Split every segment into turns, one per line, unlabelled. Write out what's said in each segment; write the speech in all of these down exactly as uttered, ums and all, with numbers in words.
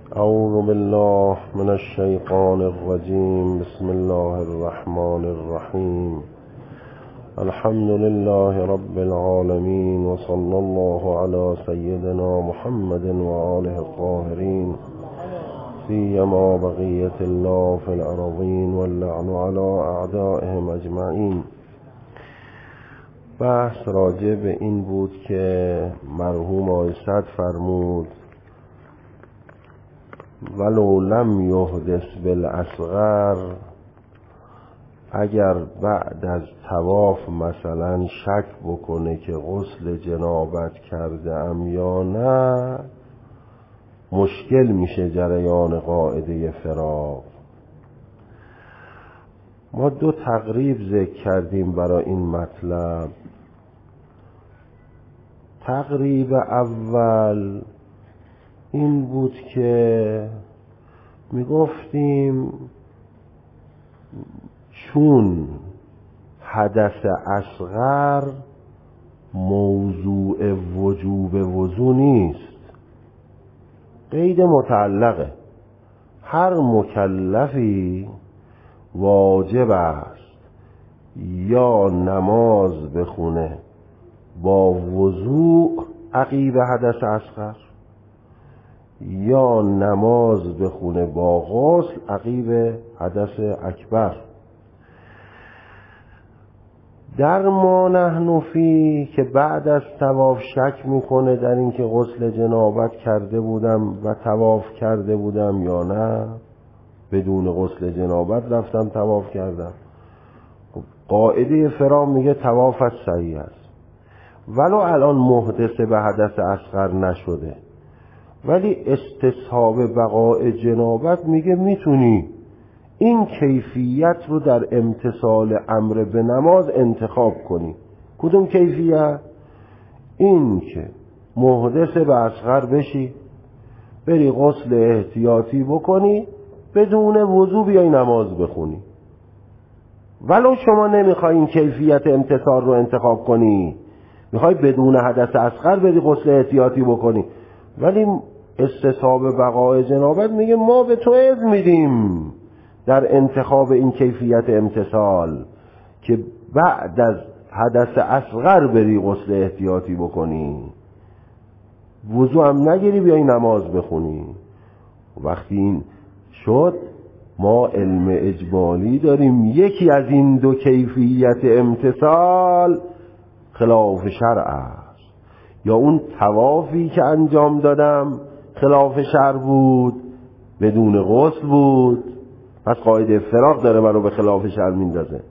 اعوذ بالله من الشیطان الرجیم. بسم الله الرحمن الرحیم. الحمد لله رب العالمین و صلی الله علی سیدنا محمد و آله الطاهرین، سیما بقیة الله فی الارضین واللعن علی اعدائهم اجمعین. بحث راجع به این بود که مرحوم آقای صدر فرمود ولو لم یحدث بالاصغر، اگر بعد از طواف مثلا شک بکنه که غسل جنابت کرده ام یا نه، مشکل میشه جریان قاعده فراغ. ما دو تقریب ذکر کردیم برای این مطلب. تقریب اول این بود که میگفتیم چون حدث اصغر موضوع وجوب وضو نیست، قید متعلقه، هر مکلفی واجب است یا نماز بخونه با وضوء عقیب حدث اصغر یا نماز بخونه با غسل عقیب حدث اکبر. در ما نحن فی که بعد از طواف شک میکنه در اینکه غسل جنابت کرده بودم و طواف کرده بودم یا نه، بدون غسل جنابت رفتم طواف کردم، قاعده فرام میگه طوافت صحیح است ولو الان محدث به حدث اصغر نشده، ولی استصحاب بقاء جنابت میگه میتونی این کیفیت رو در امتثال امر به نماز انتخاب کنی. کدوم کیفیت؟ این که محدث به اصغر بشی، بری غسل احتیاطی بکنی، بدون وضو بیای نماز بخونی. ولو شما نمیخوای این کیفیت امتثال رو انتخاب کنی، میخوای بدون حدث اصغر بری غسل احتیاطی بکنی، ولی استصحاب بقاء جنابت میگه ما به تو اذن میدیم در انتخاب این کیفیت امتثال که بعد از حدث اصغر بری غسل احتیاطی بکنی، وضو هم نگیری بیای نماز بخونی. وقتی این شد ما علم اجمالی داریم یکی از این دو کیفیت امتثال خلاف شرع است، یا اون طوافی که انجام دادم خلاف شرع بود، بدون غسل بود، پس قاعده فراغ داره منو به خلاف شرع میندازه،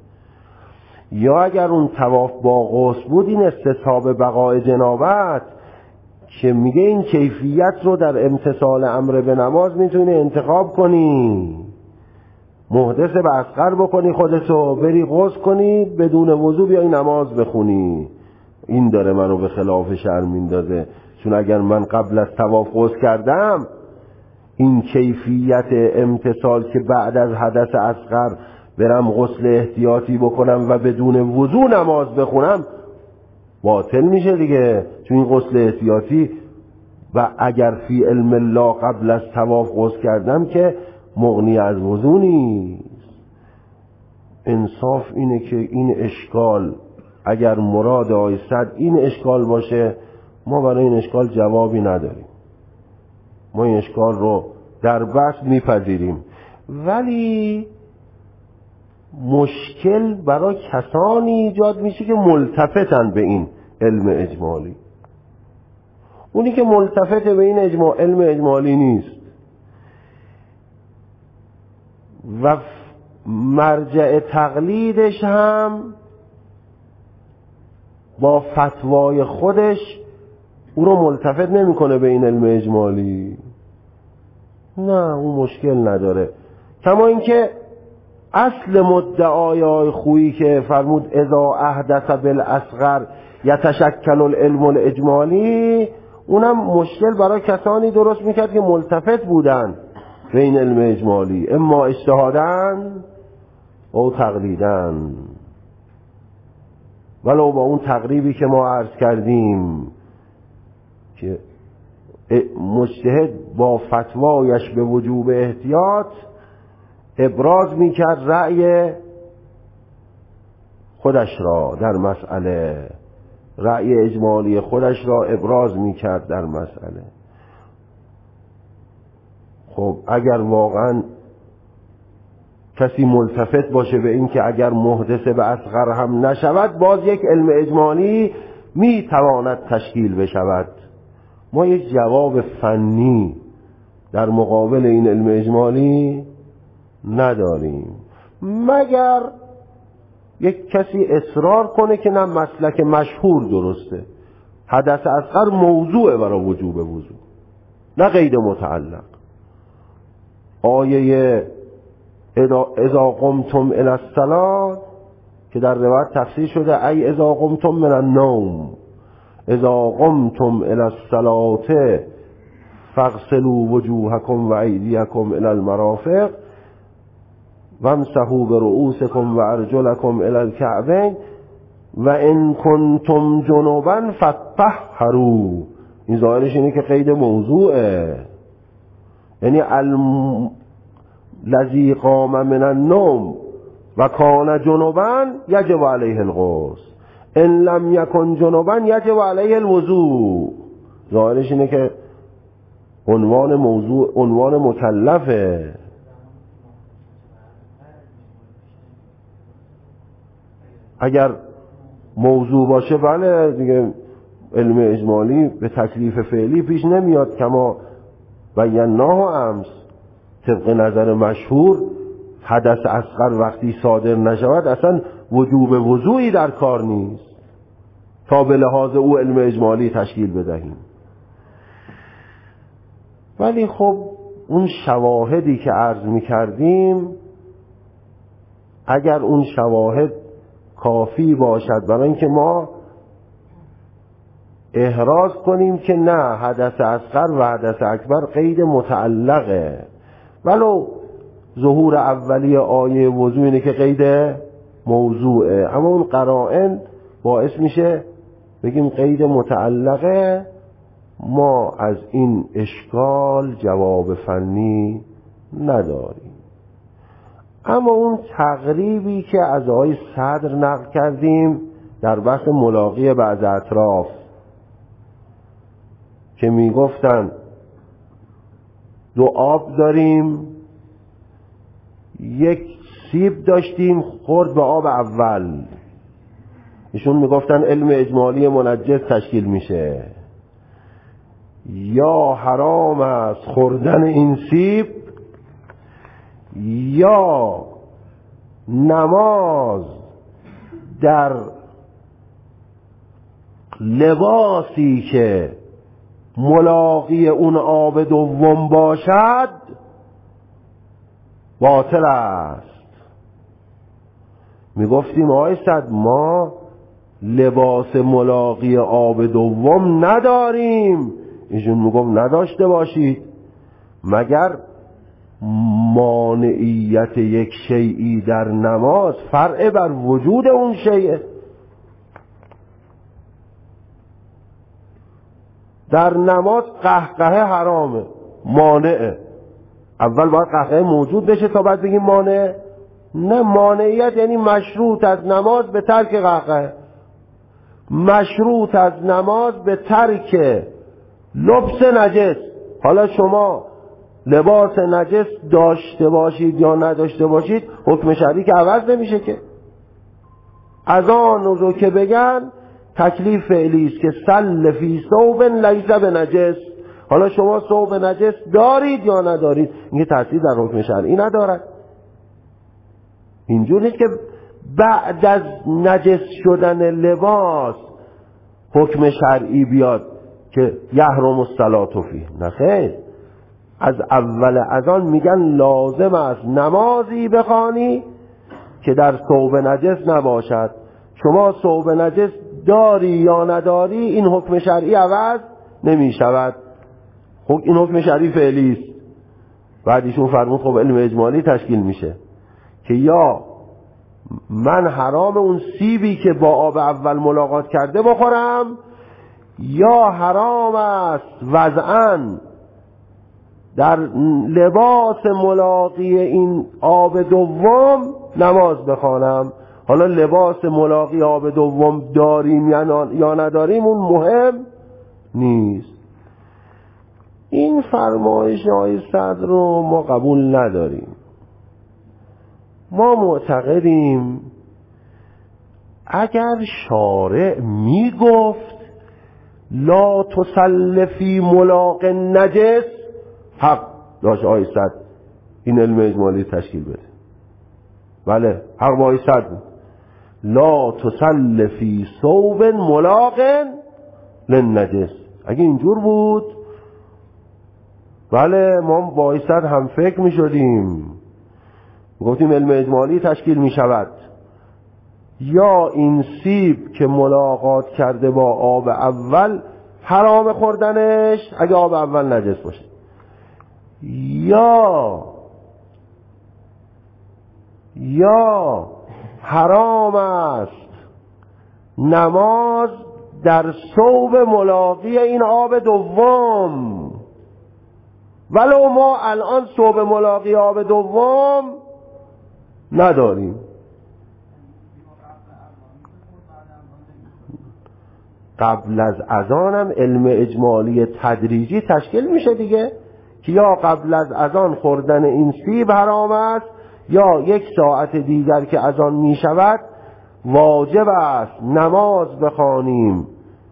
یا اگر اون طواف با غسل بود این استصحاب بقاء جنابت که میگه این کیفیت رو در امتثال امر به نماز میتونی انتخاب کنی، محدث به اصغر بکنی خودتو، بری غسل کنی، بدون وضو بیای نماز بخونی. این داره منو به خلاف شرع میندازه، چون اگر من قبل از طواف غسل کردم این کیفیت امتثال که بعد از حدث اصغر برم غسل احتیاطی بکنم و بدون وضو نماز بخونم باطل میشه دیگه، چون این غسل احتیاطی و اگر فی علم الله قبل از طواف غسل کردم که مغنی از وضو نیست. انصاف اینه که این اشکال اگر مراد آقای صدر این اشکال باشه، ما برای این اشکال جوابی نداریم، ما این اشکال رو در بحث میپذیریم، ولی مشکل برای کسانی ایجاد میشه که ملتفتن به این علم اجمالی. اونی که ملتفت به این اجماع علم اجمالی نیست و مرجع تقلیدش هم با فتوای خودش او رو ملتفت نمیکنه به این علم اجمالی، نه اون مشکل نداره. کما اینکه اصل مدعای آقای خویی که فرمود اذا احدث بالاصغر یتشکل العلم الاجمالی، اونم مشکل برای کسانی درست میکرد که ملتفت بودن به این علم اجمالی، اما اجتهادن او تقلیدن. ولو با اون تقریبی که ما عرض کردیم که مجتهد با فتوایش به وجوب احتیاط ابراز میکرد رأی خودش را در مسئله، رأی اجمالی خودش را ابراز میکرد در مسئله. خب اگر واقعا کسی ملتفت باشه به این که اگر محدث به اصغر هم نشود باز یک علم اجمالی میتواند تشکیل بشود، ما یک جواب فنی در مقابل این علم اجمالی نداریم، مگر یک کسی اصرار کنه که نه مسلک مشهور درسته، حدث اصغر موضوع برای وجوب وضو نه قید متعلق. آیه اذا قمتم الی الصلاة که در روایت تفسیر شده ای اذا قمتم من النوم، اذا قمتم الی الصلاة فاغسلوا وجوهکم و ایدیکم الی المرافق وامسحوا برؤوسکم و ارجلکم الی الکعبین و ان کنتم جنبا فطهروا. این ظاهرش اینه که قید موضوعه، یعنی الذی قام من النوم و کان جنبا یجب علیه الغسل ان لم یکن جنبا یجب علیه الوضوء. ظاهرش اینه که عنوان موضوع عنوان مکلفه. اگر موضوع باشه بله دیگه علم اجمالی به تکلیف فعلی پیش نمیاد، کما بیناه امس طبق نظر مشهور حدث اصغر وقتی صادر نشود اصلا وجوب وضوعی در کار نیست تا به لحاظ او علم اجمالی تشکیل بدهیم. ولی خب اون شواهدی که عرض می کردیم اگر اون شواهد کافی باشد برای اینکه ما احراز کنیم که نه حدث اصغر و حدث اکبر قید متعلقه، ولو ظهور اولی آیه وضو اینه که قید موضوعه، اما اون قرائن باعث میشه بگیم قید متعلقه. ما از این اشکال جواب فنی نداریم. اما اون تقریبی که از آقای صدر نقل کردیم در بحث ملاقی بعض اطراف که میگفتن دو آب داریم، یک سیب داشتیم خورد به آب اول، ایشون میگفتن علم اجمالی منجس تشکیل میشه، یا حرام است خوردن این سیب یا نماز در لباسی که ملاقی اون آب دوم باشد باطل است. میگفتیم آقای صد ما لباس ملاقی آب دوم نداریم، ایشون میگفت نداشته باشید مگر مانعیت یک شیئی در نماز فرع بر وجود اون شیء. در نماز قهقه حرامه، مانعه، اول باید قهقه موجود بشه تا بعد بگیم مانعه؟ نه، مانعیت یعنی مشروط از نماز به ترک قهقه، مشروط از نماز به ترک لبس نجس. حالا شما لباس نجس داشته باشید یا نداشته باشید حکم شرعی که عوض نمیشه که. از آن رو که بگن تکلیف فعلی است که سل فی ثوب لیس بنجس، حالا شما ثوب نجس دارید یا ندارید این تاثیر در حکم شرعی ندارد. اینجور نیست که بعد از نجس شدن لباس حکم شرعی بیاد که یحرم الصلاة فیه، نه خیر، از اول از آن میگن لازم است نمازی بخوانی که در ثوب نجس نباشد. شما ثوب نجس داری یا نداری این حکم شرعی عوض نمی شود، این حکم شرعی فعلی است. بعدیشون فرمود خب علم اجمالی تشکیل میشه که یا من حرام اون سیبی که با آب اول ملاقات کرده بخورم یا حرام است وضعاً در لباس ملاقی این آب دوم نماز بخوانم. حالا لباس ملاقی آب دوم داریم یا نداریم اون مهم نیست. این فرمایش آقای صدر رو ما قبول نداریم. ما معتقدیم اگر شارع میگفت لا تسل فی ملاق نجس، حق داشت آقای صدر این علم اجمالی تشکیل بده. بله حق با آقای صدر بود. لا تسل فی ثوب ملاق للنجس. اگه اینجور بود بله ما با آقای صدر هم فکر می شدیم، گفتیم علم اجمالی تشکیل می شود. یا این سیب که ملاقات کرده با آب اول حرام خوردنش اگه آب اول نجس باشه، یا یا حرام است نماز در ثوب ملاقی این آب دوم، ولو ما الان ثوب ملاقی آب دوم نداریم. قبل از اذانم علم اجمالی تدریجی تشکیل میشه دیگه، که یا قبل از اذان خوردن این سیب حرام است یا یک ساعت دیگر که اذان میشود واجب است نماز بخوانیم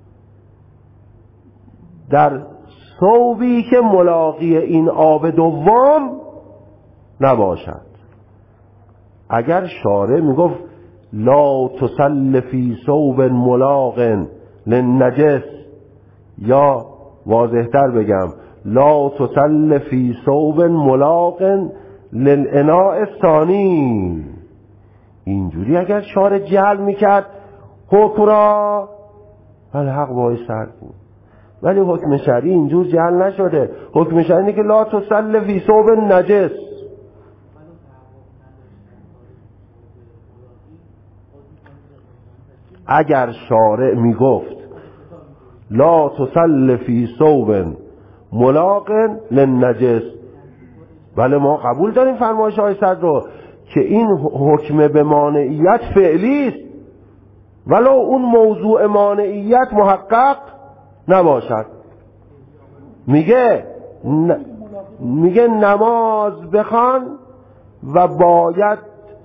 در ثوبی که ملاقی این آب دوم نباشد. اگر شارع میگفت لا تسل فی ثوب ملاق للنجس، یا واضحتر بگم لا تسل فی ثوب ملاق للاناء الثانی، اینجوری اگر شارع جعل میکرد حکم را بله حق باعث سرد بود. ولی حکم شرعی اینجور جعل نشده. حکم شرعی اینه که لا تسل فی ثوب نجس. اگر شارع میگفت لا تسل فی ثوب ملاق للنجس، بله ما قبول داریم فرمایش های صدر رو که این حکم به مانعیت فعلی است ولو اون موضوع مانعیت محقق نباشد. میگه ن... میگه نماز بخوان و باید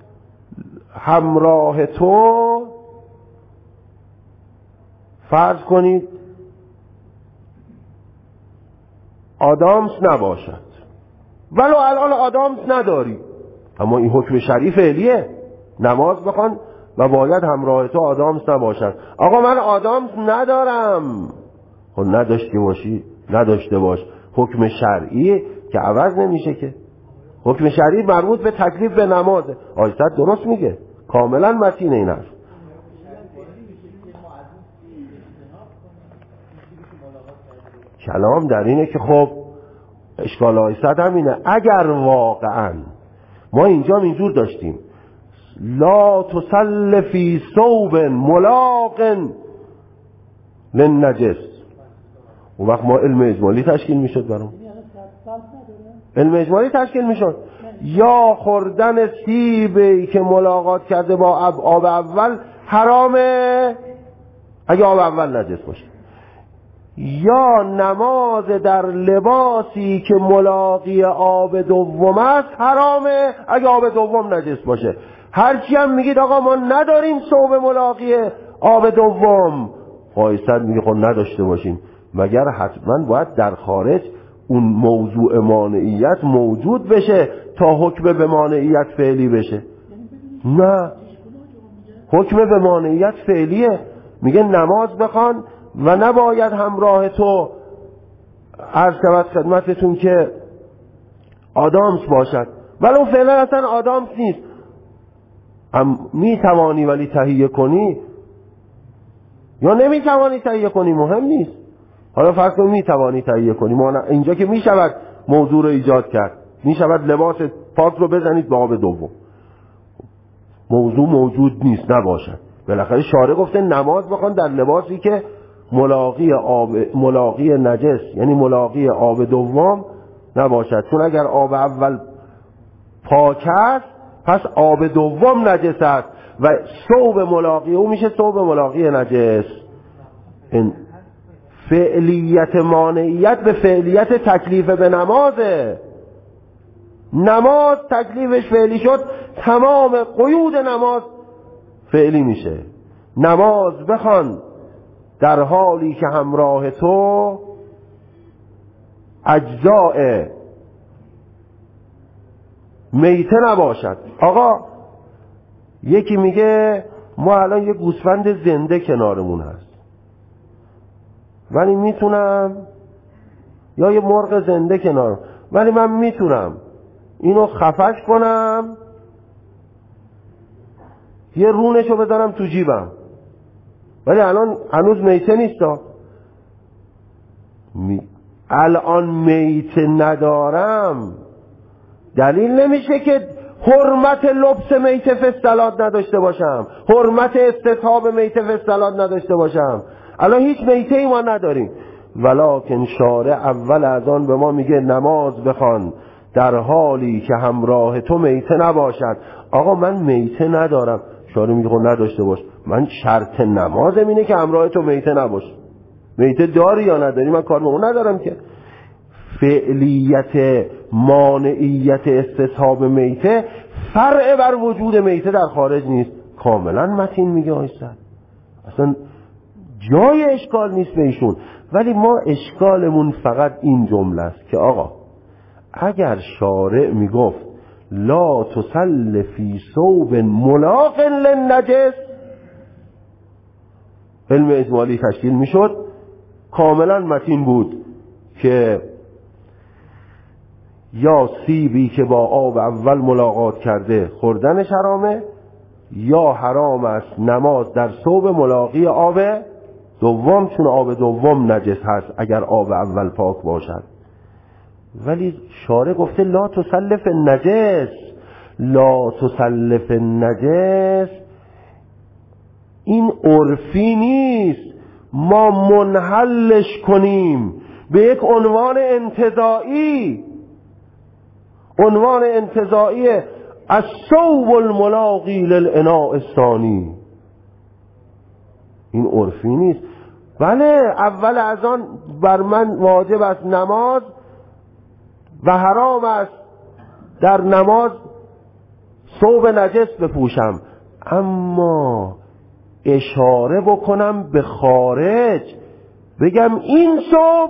همراه تو فرض کنید آدامس نباشد، ولو الان آدامس نداری، اما این حکم شرعی فعلیه. نماز بخوان و باید همراه تو آدامس نباشد. آقا من آدامس ندارم، خب نداشته باشی نداشته باش، حکم شرعی که عوض نمیشه که. حکم شرعی مربوط به تکلیف به نمازه. آیت درست میگه، کاملا متین این است. کلام در اینه که خب اشکال آیت همینه. اگر واقعا ما اینجا اینجور داشتیم لا تسل فی ثوب ملاق للنجس، اون وقت ما علم اجمالی تشکیل میشد برام علم اجمالی تشکیل میشد. یا خوردن سیبی که ملاقات کرده با آب اول حرامه اگه آب اول نجس باشه، یا نماز در لباسی که ملاقی آب دوم است حرامه اگه آب دوم نجس باشه. هرچی هم میگید آقا ما نداریم ثوب ملاقی آب دوم، قایصد میگه خب نداشته باشیم، مگر حتما باید در خارج اون موضوع مانعیت موجود بشه تا حکم به مانعیت فعلی بشه؟ نه، حکم به مانعیت فعلیه. میگه نماز بخوان و نباید همراه تو عرض شود خدمتتون که آدامس باشد، ولی اون فعلا اصلا آدامس نیست. هم میتوانی ولی تهیه کنی یا نمیتوانی تهیه کنی مهم نیست. حالا فرض کن میتوانی تهیه کنی، اینجا که میشود موضوع رو ایجاد کرد، میشود لباس پاک رو بزنید به آب دوم، موضوع موجود نیست نباشد. بالاخره شارع گفته نماز بخوان در لباسی که ملاقی آب ملاقی نجس یعنی ملاقی آب دوم نباشد، چون اگر آب اول پاک است پس آب دوم نجس است و ثوب ملاقی او میشه ثوب ملاقی نجس. این فعلیت مانعیت به فعلیت تکلیف به نمازه. نماز تکلیفش فعلی شد، تمام قیود نماز فعلی میشه. نماز بخوان در حالی که همراه تو اجزاء میته نباشد. آقا یکی میگه ما الان یه گوسفند زنده کنارمون هست ولی میتونم، یا یه مرغ زنده کنار، ولی من میتونم اینو خفش کنم، یه رونشو بذارم تو جیبم، ولی الان هنوز میته نیستا. می... الان میته ندارم دلیل نمیشه که حرمت لبس میته فستلات نداشته باشم، حرمت استصحاب میته فستلات نداشته باشم. الان هیچ میته ای ما نداریم، ولکن شارع اول از آن به ما میگه نماز بخوان در حالی که همراه تو میته نباشد. آقا من میته ندارم، شارع میگه خب نداشته باش، من شرط نمازم اینه که همراه تو میته نباش. میته داری یا نداری؟ من کار به اون ندارم که. فعلیت مانعیت استصحاب میته فرع بر وجود میته در خارج نیست. کاملا متین میگه آیستر، اصلا جای اشکال نیست به ایشون. ولی ما اشکالمون فقط این جمله است که آقا اگر شارع میگفت لا تصل فی ثوب ملاق للنجس، علم اجمالی تشکیل میشد، کاملا متین بود که یا سیبی که با آب اول ملاقات کرده خوردنش حرامه، یا حرام است نماز در ثوب ملاقی آب دوم، چون آب دوم نجس هست اگر آب اول پاک باشد. ولی شارع گفته لا تسلف النجس، لا تسلف النجس، این عرفی نیست ما منحلش کنیم به یک عنوان انتزاعی، عنوان انتزاعی الثوب الملاقی للاناء الثانی. این عرفی نیست. بله اول از آن بر من واجب است نماز و حرام است در نماز ثوب نجس بپوشم، اما اشاره بکنم به خارج، بگم این ثوب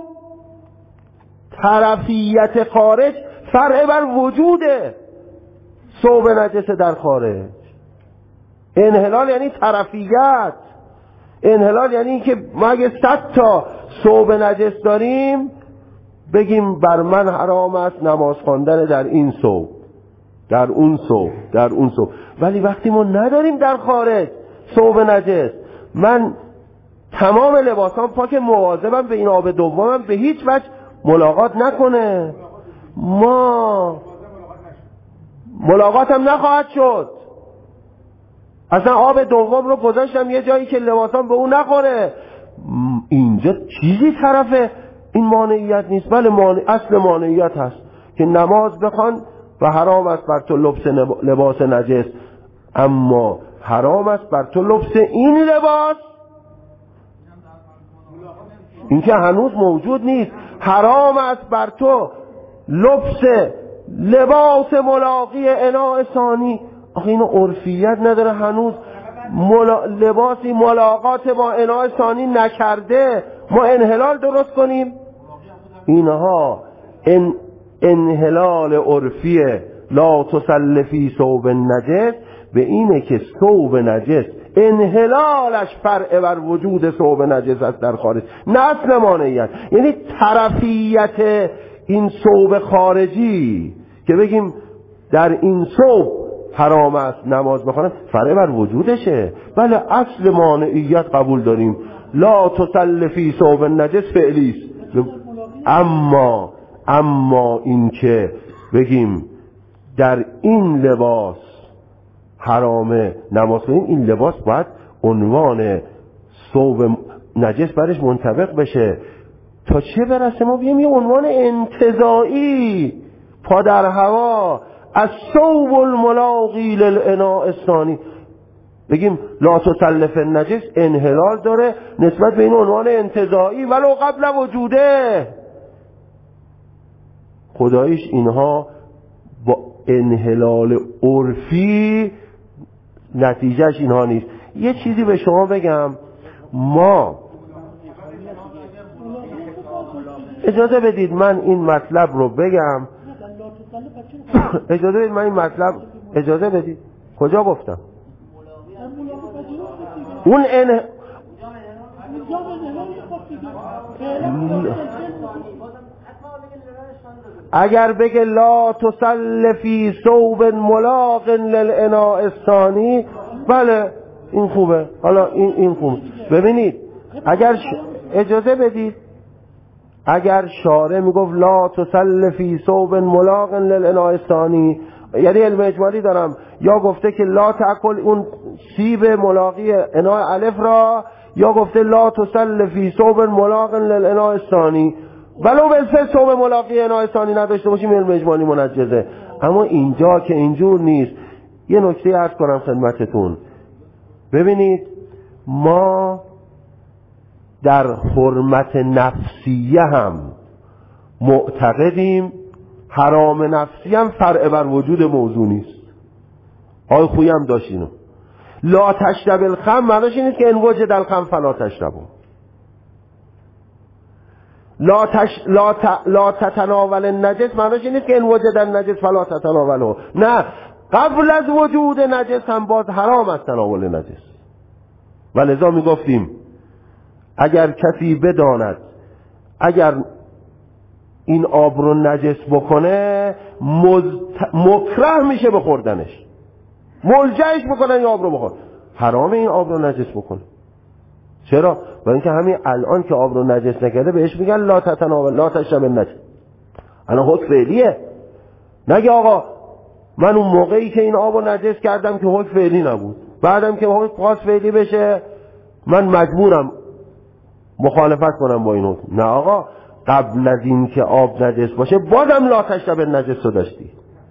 طرفیت خارج فرع بر وجود ثوب نجس در خارج. انحلال یعنی طرفیت، انحلال یعنی که ما اگه صد تا ثوب نجس داریم بگیم بر من حرام است نماز خواندن در این ثوب، در اون ثوب، در اون ثوب. ولی وقتی ما نداریم در خارج ثوب نجس، من تمام لباسام پاک، مواظبم به این آب دومم به هیچ وجه ملاقات نکنه، ما ملاقاتم نخواهد شد، اصلا آب دوم رو گذاشتم یه جایی که لباسام به اون نخوره. اینجا چیزی طرف این مانعیت نیست. بله مانع، اصل مانعیت هست که نماز بخوان و حرام است بر تو لبس لباس نجس، اما حرام است بر تو لبس این لباس، این که هنوز موجود نیست. حرام است بر تو لبس لباس ملاقی اناء ثانی. آخه اینو عرفیت نداره هنوز. ملا... لباسی ملاقات با اناء ثانی نکرده ما انحلال درست کنیم؟ اینها ان... انحلال عرفیه. لا تسلفی ثوب نجس به اینه که ثوب نجس انحلالش فرع بر وجود ثوب نجس است در خارج، نه اصل مانعیت. یعنی طرفیت این ثوب خارجی که بگیم در این ثوب حرام است نماز بخوانم فرع بر وجودشه. بله اصل مانعیت قبول داریم، لا تسلفی ثوب نجس فعلیست، اما اما این که بگیم در این لباس حرامه نماز بخوانیم، این لباس باید عنوان ثوب نجس برش منطبق بشه، تا چه برسه ما بیایم یه عنوان انتزاعی پا در هوا از ثوب الملاقی للاناء الثانی بگیم لا تسلف النجس انحلال داره نسبت به این عنوان انتزاعی ولو قبل وجوده. خداییش اینها با انحلال عرفی نتیجهش اینها نیست. یه چیزی به شما بگم، ما اجازه بدید من این مطلب رو بگم اجازه بدید من این مطلب اجازه بدید کجا گفتم اون ان اگر بگه لا تسلفی ثوب ملاق للاناء الثانی، بله این خوبه. حالا این این خوبه. ببینید اگر ش... اجازه بدید اگر شارع میگفت لا تسلفی ثوب ملاق للاناء الثانی، یعنی علم اجمالی دارم، یا گفته که لا تأکل اون سیب ملاقی اناء الف را، یا گفته لا تسلفی ثوب ملاق للاناء الثانی، ولو به سه ثوب ملاقی اناء ثانی نداشته باشیم علم اجمالی منجزه. اما اینجا که اینجور نیست. یه نکته عرض کنم خدمتتون، ببینید ما در حرمت نفسیه هم معتقدیم، حرام نفسی هم فرع بر وجود موضوع نیست. آی خویی هم داشت اینو. لا تشرب الخمر معناش این نیست که ان وجد الخمر فلا تشربو. لا تش لا ت... لا تتناول النجس معناش این نیست که ان وجد النجس فلا تتناولو. نه، قبل از وجود نجس هم باز حرام است تناول نجس. ولذا می گفتیم اگر کسی بداند اگر این آب رو نجس بکنه مزت... مکره میشه بخوردنش، ملجهش بکنن این آب رو بخور، حرامه این آب رو نجس بکنه. چرا؟ برای اینکه همین الان که آب رو نجس نکرده بهش میگن لا تتناول لا تشرب النجس. الان حکم فعلیه. نگه آقا من اون موقعی که این آب رو نجس کردم که حکم فعلی نبود، بعدم که حکم خاص فعلی بشه من مجبورم مخالفت کنم با این حکم. نه آقا، قبل از این که آب نجس باشه بازم لا تشرب النجس رو داشتی.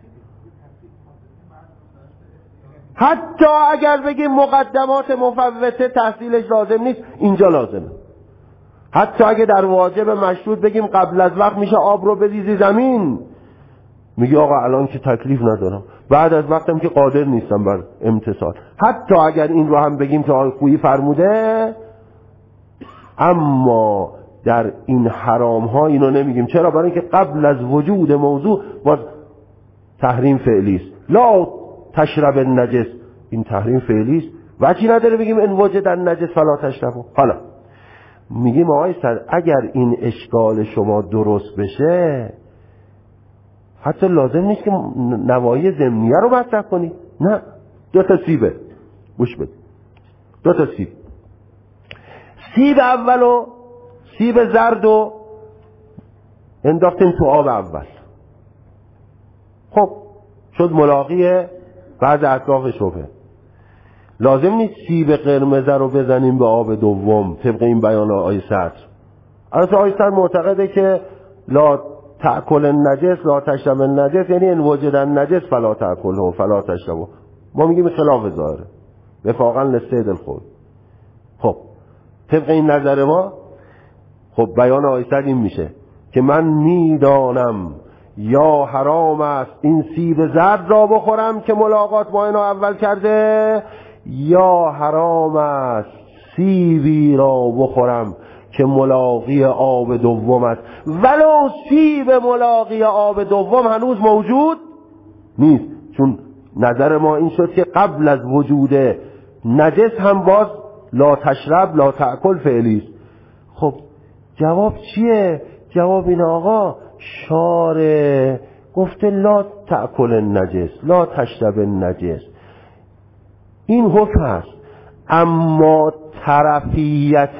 حتی اگر بگیم مقدمات مفوته تحصیلش لازم نیست، اینجا لازمه. حتی اگه در واجب مشروط بگیم قبل از وقت میشه آب رو بریزی زمین، میگه آقا الان که تکلیف ندارم، بعد از وقتم که قادر نیستم بر امتثال. حتی اگر این رو هم بگیم که آقای خویی فرموده، اما در این حرام ها اینو نمیگیم. چرا؟ برای اینکه قبل از وجود موضوع باز تحریم فعلی است. لا تشرب النجس، این تحریم فعلی است، وجهی نداره بگیم ان وجد النجس فلا تشربوا. حالا میگیم آقای صد اگر این اشکال شما درست بشه حتی لازم نیست که نواحی ضمنیه رو مطرح کنی. نه، دو تا سیبه، گوش بده، دو تا سیب، سیب اولو سیب زردو انداختیم تو آب اول، خب شد ملاقی بعد اطراف شبه. لازم نیست سیب قرمز رو بزنیم به آب دوم طبق این بیان آیه صدر. البته آیه صدر معتقده که لا تأکل النجس لا تشرب النجس، یعنی ان وجد النجس فلا تأکله فلا تشربه. ما میگیم خلاف ظاهره، وفاقا للسید الخوی. خب طبق این نظر ما خب بیان آیه صدر این میشه که من میدانم یا حرام است این سیب زرد را بخورم که ملاقات با اینا اول کرده، یا حرام است سیبی را بخورم که ملاقی آب دوم است، ولو سیب ملاقی آب دوم هنوز موجود نیست. چون نظر ما این شد که قبل از وجود نجس هم باز لا تشرب لا تأکل فعلی است. خب جواب چیه؟ جواب این آقا شارع گفته لا تأکل النجس لا تشرب النجس، این حکم است. اما طرفیت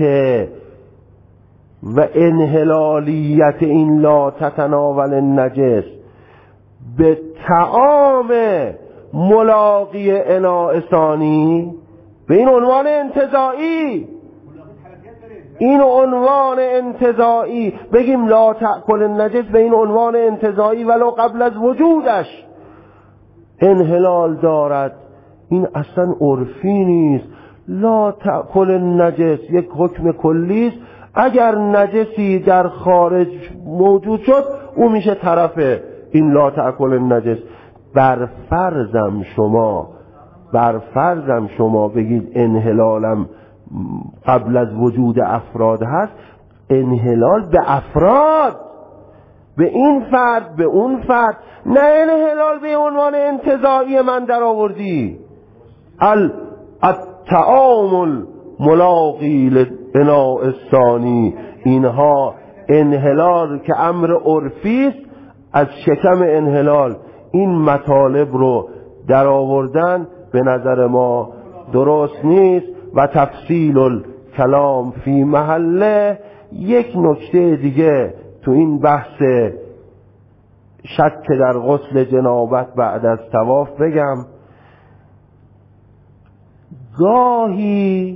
و انحلالیت این لا تتناول النجس به طعام ملاقی اناء ثانی به این عنوان انتزاعی این عنوان انتزاعی، بگیم لا تأکل النجس به این عنوان انتزاعی ولو قبل از وجودش انحلال دارد، این اصلا عرفی نیست. لا تأکل النجس یک حکم کلی است، اگر نجسی در خارج موجود شد او میشه طرف این لا تأکل النجس. بر فرضم شما بر فرضم شما بگید انحلالم قبل از وجود افراد هست، انحلال به افراد، به این فرد به اون فرد، نه انحلال به عنوان انتزاعی من در آوردی. التعامل ملاقی لبناء الثانی، اینها انحلال که امر عرفی است، از شکم انحلال این مطالب رو در آوردن به نظر ما درست نیست و تفصیل الکلام فی محله. یک نکته دیگه تو این بحث شک در غسل جنابت بعد از طواف بگم. گاهی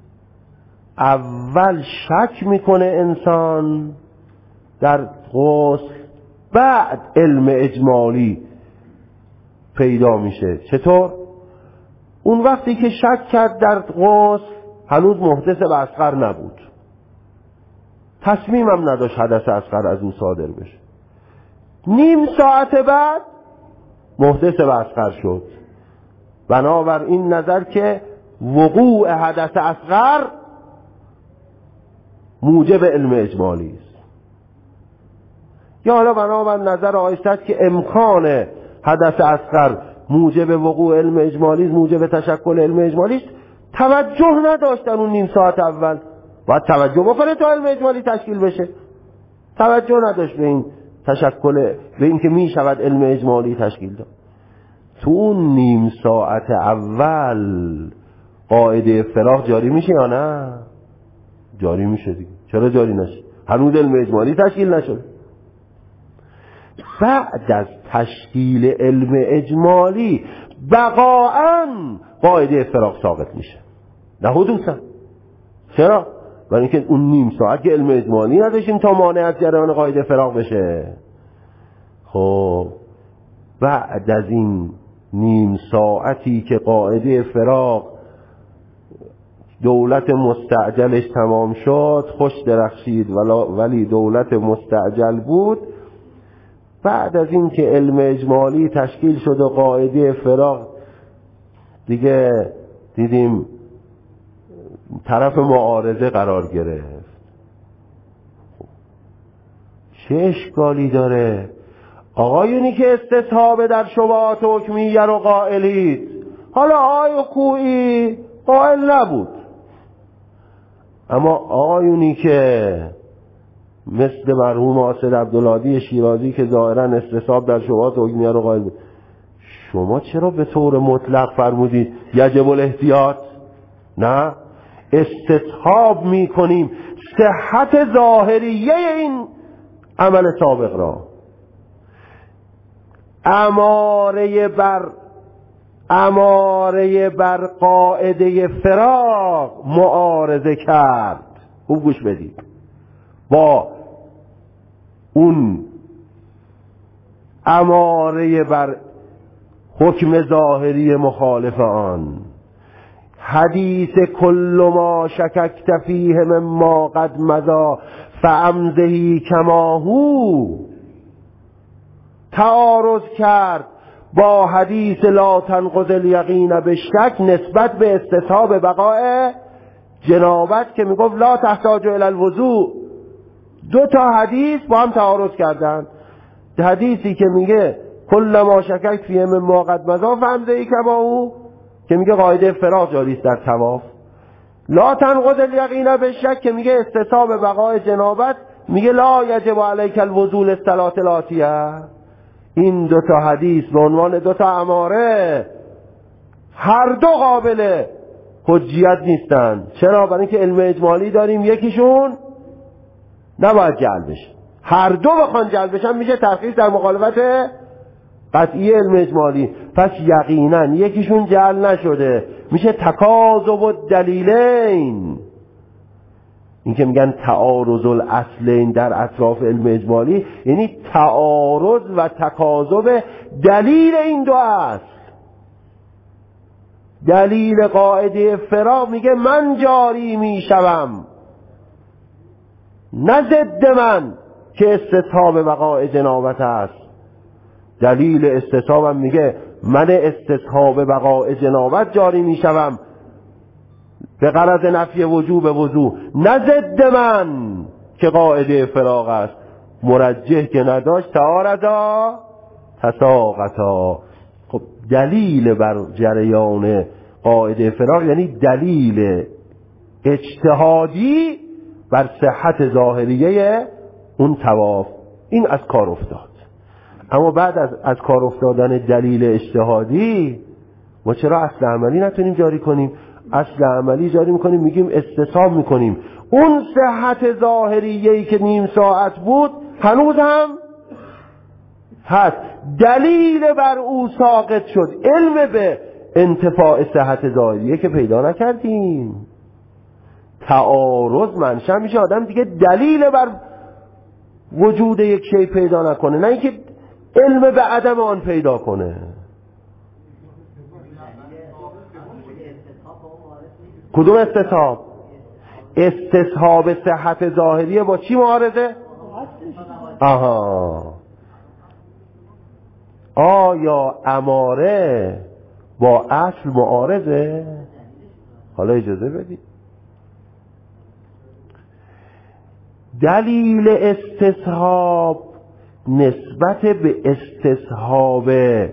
اول شک میکنه انسان در غسل، بعد علم اجمالی پیدا میشه. چطور؟ اون وقتی که شک کرد در غسل هنوز محدث به اصغر نبود، تصمیمم نداشت حدث اصغر از او صادر بشه. نیم ساعت بعد محدث به اصغر شد. بنابر این نظر که وقوع حدث اصغر موجب علم اجمالی است، یا حالا بنابر نظر آقای صدر که امکان حدث اصغر موجب وقوع علم اجمالی است، موجب تشکل علم اجمالی است، توجه نداشتن اون نیم ساعت اول. باید توجه بکنه تا علم اجمالی تشکیل بشه. توجه نداشت به این تشکل، به این که می شود علم اجمالی تشکیل داد. تو اون نیم ساعت اول قاعده فراغ جاری میشه یا نه؟ جاری میشه دیگه. چرا جاری نشه؟ هنوز علم اجمالی تشکیل نشد. بعد از تشکیل علم اجمالی بقاءً قاعده فراغ ساقط میشه، نه حدوثاً. چرا؟ برای اینکه اون نیم ساعت که علم اجمالی نداشتیم تا مانع از جریان قاعده فراغ بشه. خب بعد از این نیم ساعتی که قاعده فراغ دولت مستعجلش تمام شد، خوش درخشید ولی دولت مستعجل بود، بعد از این که علم اجمالی تشکیل شد و قاعده فراغ دیگه دیدیم طرف معارضه قرار گرفت. چه اشکالی داره؟ آقایونی که استصحاب در شبهات حکمیه رو قائلید، حالا آقای کویی قائل نبود، اما آقایونی که مثل مرحوم آصد عبدالهادی شیرازی که ظاهرا استصحاب در شبهات حکمیه رو قائل بود، شما چرا به طور مطلق فرمودید یجب الاحتیاط؟ نه، استصحاب می کنیم صحت ظاهریه این عمل سابق را. اماره بر اماره بر قاعده فراغ معارضه کرد. خوب گوش بدید، با اون اماره بر حکم ظاهری مخالف آن. حدیث کل ما شککت فیه مما قد مضی فامضه کما هو تعارض کرد با حدیث لا تنقض الیقین به شک نسبت به استصحاب بقاء جنابت که میگفت لا تحتاج الی الوضوء. دو تا حدیث با هم تعارض کردن. حدیثی که میگه کل ما شککت فیه مما قد مضی فامضه کما هو که میگه قاعده فراغ جاری است در طواف، لا تنقض الیقین به شک که میگه استصحاب بقاء جنابت میگه لا یجب علیک الوضوء للصلاة الآتیه. این دو تا حدیث به عنوان دو تا اماره هر دو قابل حجیت نیستن. چرا؟ برای اینکه علم اجمالی داریم، یکیشون نباید جعل بشه، هر دو بخوان جعل بشن میشه ترخیص در مخالفت قطعی علم اجمالی. پس یقینا یکیشون جعل نشده، میشه تکاذب الدلیلین. این که میگن تعارض الاصلین در اطراف علم اجمالی، یعنی تعارض و تکاذب دلیل این دو اصل. دلیل قاعده فراق میگه من جاری میشوم، نه ضد من که استصحاب بقاء جنابت است. دلیل استصحابم میگه من استصحاب بقاء جنابت جاری میشوم به غرض نفی وجوب وضو، نه ضد من که قاعده فراق است. مرجح که نداشت تعارضا تساقطا. خب دلیل بر جریان قاعده فراق یعنی دلیل اجتهادی بر صحت ظاهریه اون طواف. این از کار افتاد. اما بعد از از کار افتادن دلیل اجتهادی ما چرا اصل عملی نتونیم جاری کنیم؟ اصل عملی جاری میکنیم، میگیم استصحاب میکنیم. اون صحت ظاهریه‌ای که نیم ساعت بود هنوز هم هست، دلیل بر او ساقط شد. علم به انتفاع صحت ظاهریه که پیدا نکردیم. تعارض منشأ میشه آدم دیگه دلیل بر وجود یک شی پیدا نکنه، نه اینکه علم به عدم آن پیدا کنه. کدوم استصحاب؟ استصحاب صحت ظاهریه با چی معارضه؟ آها، آیا اماره با اصل معارضه؟ حالا اجازه بدید. دلیل استصحاب نسبت به استصحاب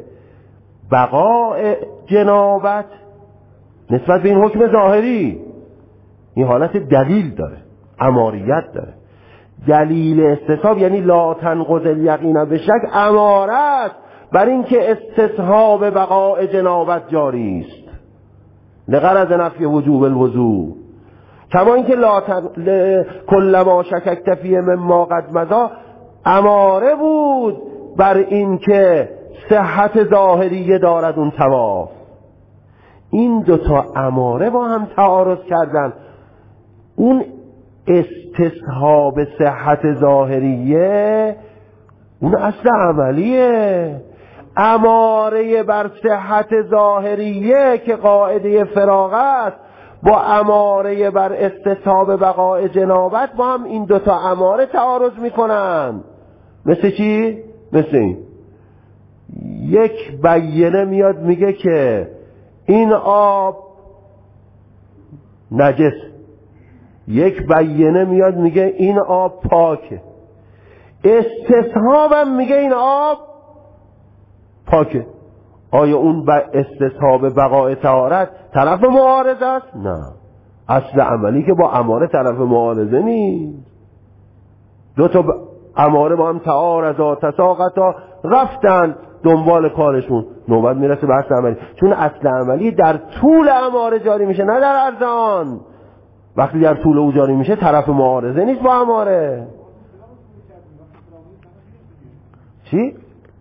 بقاء جنابت نسبت به این حکم ظاهری این حالت دلیل داره، اماریت داره. دلیل استصحاب یعنی لا تنقض الیقین به شک، اماره است بر این که استصحاب بقاء جنابت جاری است لغرض نفی وجوب الوضو. کما اینکه لا تن... ل... کل ما شککت فیه مما قد مضی اماره بود بر این که صحت ظاهریه دارد اون طواف. این دوتا اماره با هم تعارض کردن. اون استصحاب صحت ظاهریه اون اصل عملیه. اماره بر صحت ظاهریه که قاعده فراق است با اماره بر استصحاب بقاء جنابت با هم این دوتا اماره تعارض میکنن. مثل چی؟ مثل این یک بیینه میاد میگه که این آب نجس، یک بیینه میاد میگه این آب پاکه، استصحابم میگه این آب پاکه. آیا اون استصحاب بقاء طهارت طرف معارض است؟ نه، اصل عملی که با اماره طرف معارضه نیست. دو تا اماره با هم تعارضا تساقطا رفتن دنبال کارشون، نوبت میرسه به اصل عملی. چون اصل عملی در طول اماره جاری میشه نه در عرض آن. وقتی در طول او جاری میشه طرف معارضه نیست با اماره. چی؟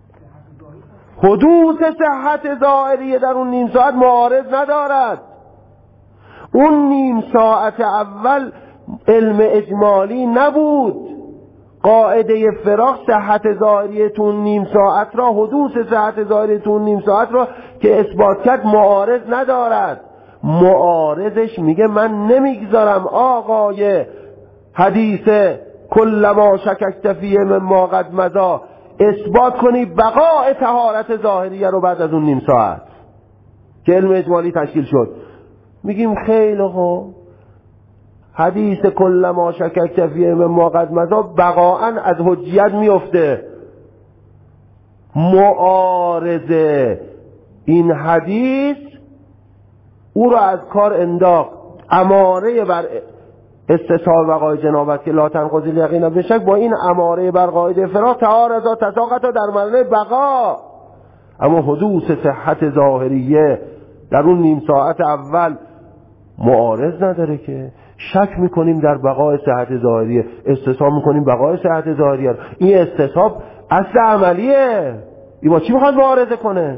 حدوث صحت ظاهریه در اون نیم ساعت معارض ندارد. اون نیم ساعت اول علم اجمالی نبود. قاعده فراق صحت ظاهریه تون نیم ساعت را، حدوث صحت ظاهریه تون نیم ساعت را که اثبات کرد معارض ندارد. معارضش میگه من نمیگذارم آقای حدیث کل ما شککت فیه مما قد مضی اثبات کنی بقاء طهارت ظاهریه رو بعد از اون نیم ساعت که علم اجمالی تشکیل شد. میگیم خیلی خوب، حدیث کل ما شککت فیه مما قد مضی بقاء از حجیت میفته. معارضه این حدیث او رو از کار انداخت. اماره بر استصحاب بقاء جنابت که لا تنقض الیقین به شک با این اماره بر قاعده فراق تعارضا تساقطا در معنی بقا. اما حدوث صحت ظاهریه در اون نیم ساعت اول معارض نداره که شک میکنیم در بقاء صحت ظاهریه، استصحاب میکنیم بقاء صحت ظاهریه. این استصحاب اصل عملیه. این با چی میخواد معارضه کنه؟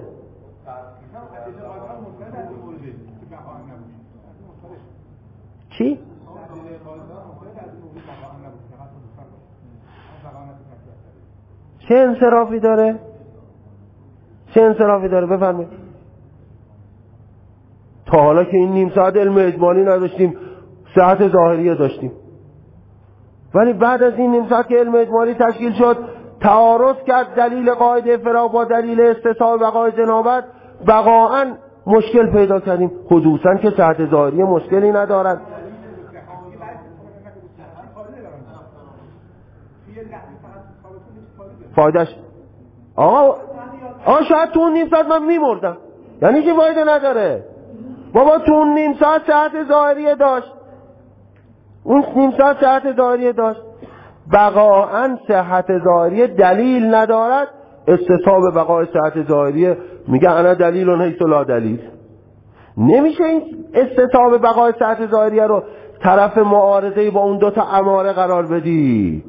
چی؟ چه انصرافی داره؟ چه انصرافی داره؟ بفرمایید. تا حالا که این نیم ساعت علم اجمالی نداشتیم، صحت ظاهریه داشتیم، ولی بعد از این نیم ساعت که علم اجمالی تشکیل شد، تعارض کرد دلیل قاعده فراق با دلیل استصحاب بقای جنابت، بقاءً مشکل پیدا کردیم. حدوثاً که صحت ظاهریه مشکلی ندارد. فایدهش آقا آقا شاید تو اون نیم ساعت من میمردم، یعنی که فایده نداره بابا. تو اون نیم ساعت صحت ظاهریه داشت، اون نیم ساعت صحت ظاهریه داشت. بقاءً صحت ظاهریه دلیل ندارد. استصحاب بقای صحت ظاهریه میگه انا دلیل اون حیث لا دلیل. نمیشه این استصحاب بقای صحت ظاهریه رو طرف معارضه با اون دوتا اماره قرار بدید.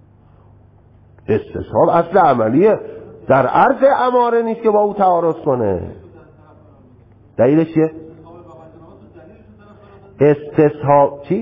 استصحاب اصل عملیه، در عرض اماره نیست که با او تعارض کنه. دلیلش چیه؟ استصحاب چی؟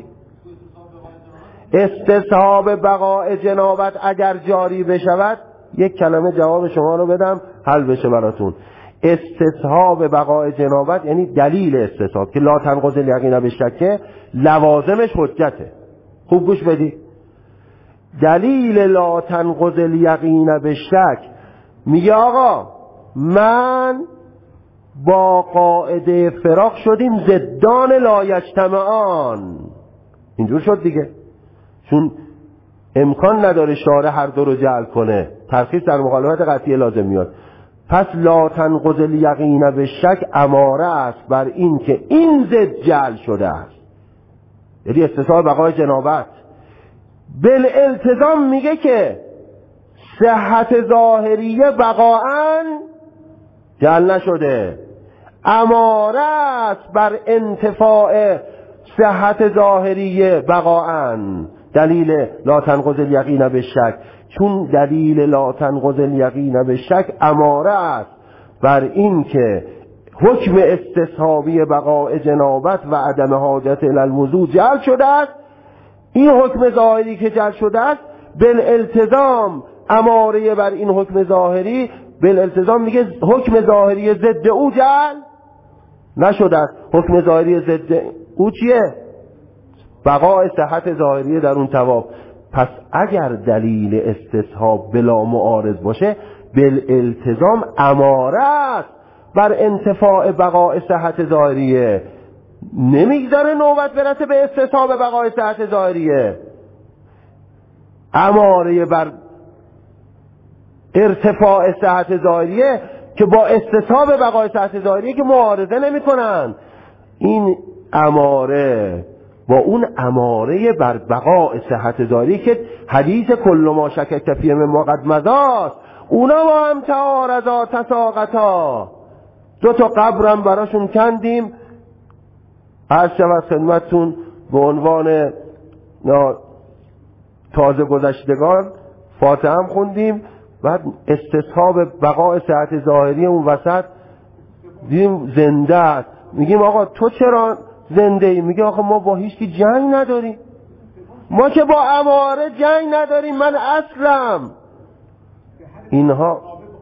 استصحاب بقای جنابت اگر جاری بشود، یک کلمه جواب شما رو بدم حل بشه براتون. استصحاب بقای جنابت یعنی دلیل استصحاب که لا تنقض الیقین بالشک، لوازمش حجته. خوب گوش بدی. دلیل لا تنقض الیقین بالشک میگه آقا من با قاعده فراق شدیم ضدان لا یجتمعان. اینجور شد دیگه، چون امکان نداره شارع هر دو رو جعل کنه، ترخیص در مخالفت قطعی لازم میاد. پس لا تنقض الیقین بالشک اماره است بر این که این ضد جعل شده است، یعنی استصحاب بقای جنابت. بالالتزام میگه که صحت ظاهریه بقاءً جعل نشده، اماره است بر انتفاع صحت ظاهریه بقاءً. دلیل لا تنقض الیقین بالشک، چون دلیل لا تنقض الیقین بالشک اماره است بر این که حکم استصحابی بقای جنابت و عدم حاجت الی الوضوء جعل شده است. این حکم ظاهری که جعل شده است بالالتزام اماره بر این حکم ظاهری، بالالتزام میگه حکم ظاهری ضد او جعل نشده است. حکم ظاهری ضد او چیه؟ بقای صحت ظاهریه در اون طواف. پس اگر دلیل استصحاب بلا معارض باشه، بالالتزام اماره است بر انتفاع بقای صحت ظاهریه، نمیگذاره نوبت برسه به استصحاب بقای صحت ظاهریه. اماره بر ارتفاع صحت ظاهریه که با استصحاب بقای صحت ظاهریه که معارضه نمی کنن. این اماره با اون اماره بر بقای صحت ظاهریه که حدیث کل ما شکک فیه مما قد مضی، اونا با هم تعارضا تساقطا، دو تا قبرم براشون کندیم. عرض شود خدمتتون به عنوان تازه گذشتگان فاتحه هم خوندیم، بعد استصحاب بقای صحت ظاهری اون وسط دیدیم زنده است. میگیم آقا تو چرا زنده ای؟ میگه آقا ما با هیچ کی جنگ نداریم، ما که با اماره جنگ نداریم، من اصلم. اینها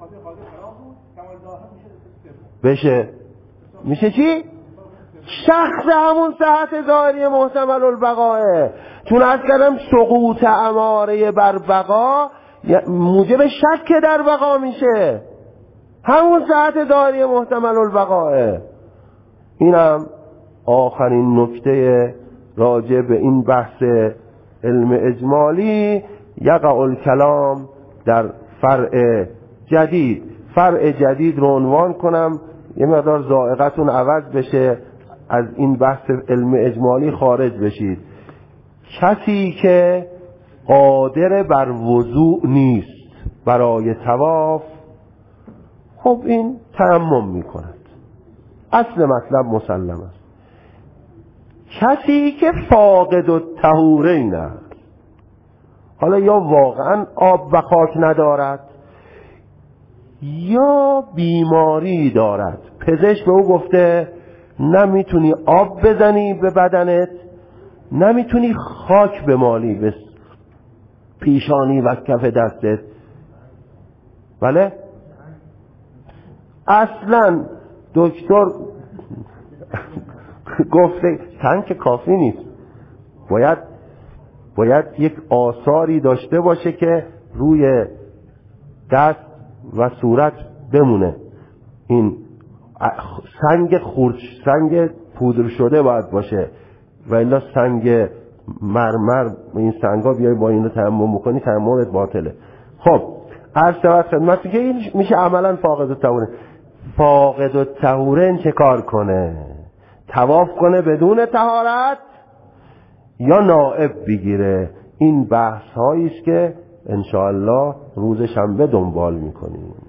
بشه میشه چی؟ شخص همون صحت ظاهری محتمل البقاه، چون از کردم سقوط اماره بر بقا موجب شک در بقا میشه، همون صحت ظاهری محتمل البقاه. اینم آخرین نکته راجع به این بحث علم اجمالی. یقع الکلام در فرع جدید. فرع جدید رو عنوان کنم یه مقدار ذائقتون عوض بشه، از این بحث علم اجمالی خارج بشید. کسی که قادر بر وضوء نیست برای طواف، خب این تیمم میکند، اصل مطلب مسلم است. کسی که فاقد الطهورین است، حالا یا واقعا آب و خاک ندارد یا بیماری دارد، پزشک به او گفته نمیتونی آب بزنی به بدنت، نمیتونی خاک بمالی به پیشانی و کف دستت، بله اصلا دکتر گفته سنگ کافی نیست، باید باید یک آثاری داشته باشه که روی دست و صورت بمونه. این سنگ خورد سنگ پودر شده باید باشه و الا سنگ مرمر این سنگا بیای با این رو تیمم بکنی تیممت باطله. خب عرض شود خدمتی که این میشه عملا فاقد الطهورین. فاقد الطهورین چه کار کنه؟ طواف کنه بدون طهارت یا نائب بگیره؟ این بحث هایی است که انشاءالله روز شنبه دنبال میکنیم.